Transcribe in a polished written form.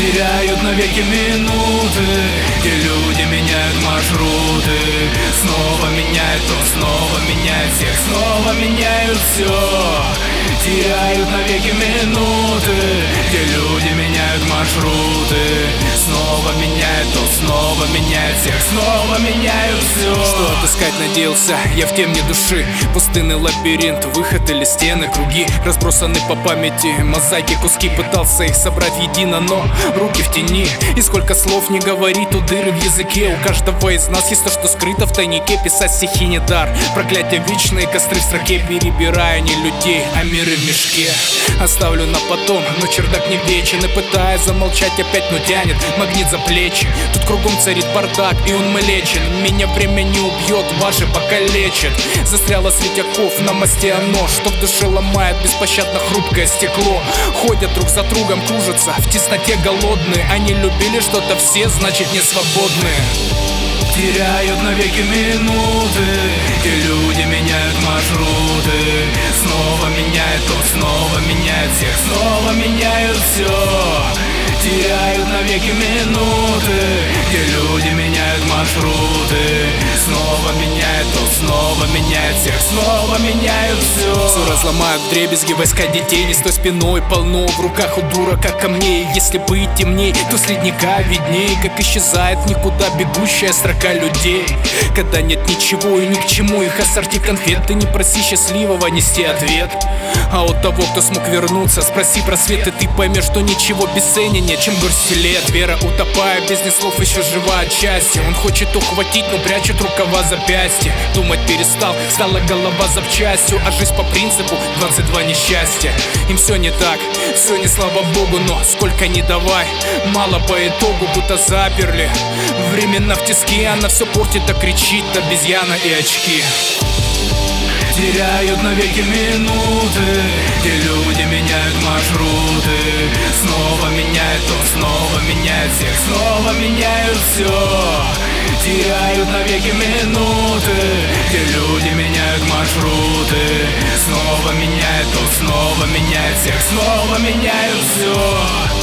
Теряют навеки минуты, где люди меняют маршруты. Снова меняют, то снова меняют всех, снова меняют все. Теряют навеки минуты, где люди меняют маршруты. Снова меняют, то снова меняют всех, снова меняют все. Что отыскать надеялся я в темне души? Пустынный лабиринт, выход или стены, круги разбросаны по памяти, мозаики, куски. Пытался их собрать едино, но руки в тени. И сколько слов не говорит, у дыры в языке. У каждого из нас есть то, что скрыто в тайнике. Писать стихи не дар, проклятия вечные, костры в строке. Перебирая не людей, а миры в мешке. Оставлю на потом, но чердак не вечен. И пытаясь замолчать опять, но тянет магнит за плечи. Тут кругом царит бардак, и он млечен. Меня время не убьет, ваши покалечит. Застряло светяков на мосте оно, что в душе ломает беспощадно хрупкое стекло. Ходят друг за другом, кружатся в тесноте голодные. Они любили что-то все, значит не свободные. Теряют навеки минуты, где люди меняют маршруты. Снова меняют, то снова меняют всех, снова меняют все. Теряют навеки минуты, где люди меняют маршруты. Снова меняют, то снова меняют всех, снова меняют все. Все разломают вдребезги войска детей. Не с той спиной полно в руках у дурака камней. Если быть темней, то с ледника видней, как исчезает в никуда бегущая строка людей. Когда нет ничего и ни к чему их ассорти конфет. Ты не проси счастливого нести ответ, а у того, кто смог вернуться, спроси про свет, и ты поймешь, что ничего бесценнее, чем горсть лет. Вера, утопая без ни слов, еще жива от счастья. Он хочет ухватить, но прячет рукава запястья. Думать перестал, стала голова запчастью. А жизнь по принципу 22 несчастья. Им все не так, все не слава богу, но сколько ни давай, мало по итогу, будто заперли. Временно в тиске, она все портит, а кричит обезьяна и очки. Теряют навеки минуты, где люди меняют маршруты. Снова меняют, то снова меняют всех, снова меняют все. Теряют навеки минуты, где люди меняют маршруты. Снова меняют, то снова меняют всех, снова меняют все.